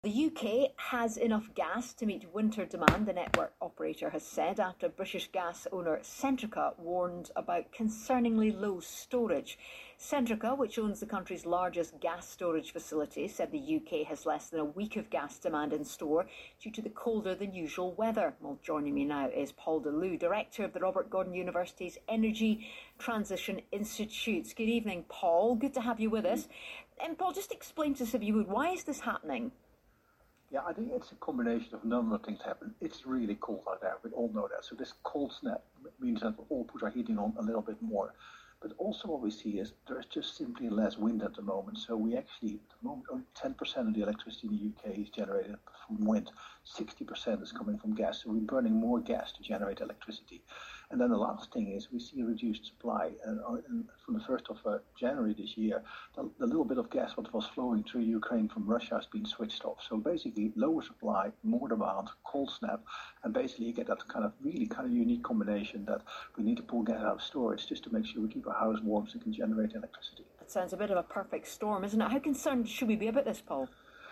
The UK has enough gas to meet winter demand, the network operator has said, after British gas owner Centrica warned about concerningly low storage. Centrica, which owns the country's largest gas storage facility, said the UK has less than a week of gas demand in store due to the colder than usual weather. Well, joining me now is Paul de Leeuw, director of the Robert Gordon University's Energy Transition Institute. Good evening, Paul. Good to have you with us. And Paul, just explain to us, if you would, why is this happening? Yeah, I think it's a combination of a number of things happen. It's really cold out there. We all know that. So this cold snap means that we all put our heating on a little bit more. But also what we see is there's just simply less wind at the moment. So we actually, at the moment, only 10% of the electricity in the UK is generated from wind. 60% is coming from gas. So we're burning more gas to generate electricity. And then the last thing is we see a reduced supply. And from the 1st of January this year, the little bit of gas what was flowing through Ukraine from Russia has been switched off. So basically lower supply, more demand, cold snap, and basically you get that kind of unique combination that we need to pull gas out of storage just to make sure we keep our house warm so we can generate electricity. That sounds a bit of a perfect storm, isn't it? How concerned should we be about this, Paul?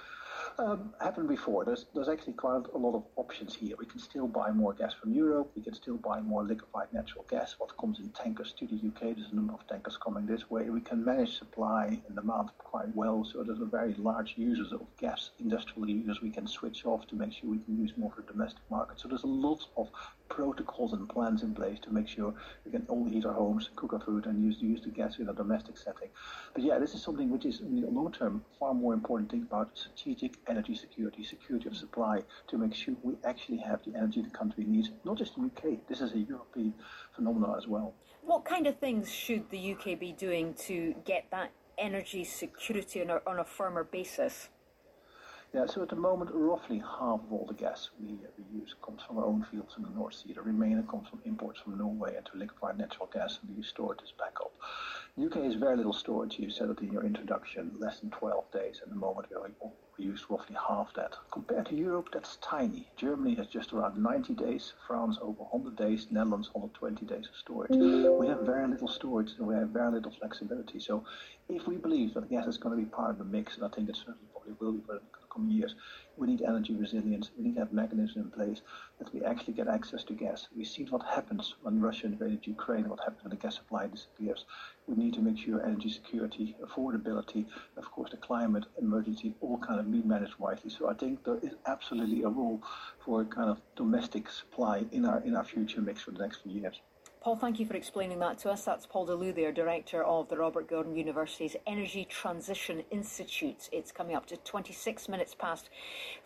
Happened before. There's actually quite a lot of options here. We can still buy more gas from Europe. We can still buy more liquefied natural gas, what comes in tankers to the UK. There's a number of tankers coming this way. We can manage supply and demand quite well. So there's a very large users of gas, industrial users we can switch off to make sure we can use more for the domestic market. So there's a lot of protocols and plans in place to make sure we can all heat our homes, cook our food, and use the gas in a domestic setting. But yeah, this is something which is in the long term far more important. Think about strategic energy security, security of supply, to make sure we actually have the energy the country needs. Not just the UK. This is a European phenomenon as well. What kind of things should the UK be doing to get that energy security on a firmer basis? Yeah, so at the moment, roughly half of all the gas we use comes from our own fields in the North Sea. The remainder comes from imports from Norway and to liquefied natural gas, and we store it as backup. The UK has very little storage. You said it in your introduction, less than 12 days. At the moment, we use roughly half that. Compared to Europe, that's tiny. Germany has just around 90 days, France over 100 days, Netherlands 120 days of storage. We have very little storage and we have very little flexibility. So if we believe that gas is going to be part of the mix, and I think it certainly probably will be for the coming years, we need energy resilience. We need to have mechanisms in place that we actually get access to gas. We've seen what happens when Russia invaded Ukraine, what happens when the gas supply disappears. We need to make sure energy security, affordability, of course the climate emergency, all kind of be managed wisely. So I think there is absolutely a role for a kind of domestic supply in our future mix for the next few years. Paul, thank you for explaining that to us. That's Paul de Leeuw there, director of the Robert Gordon University's Energy Transition Institute. It's coming up to 26 minutes past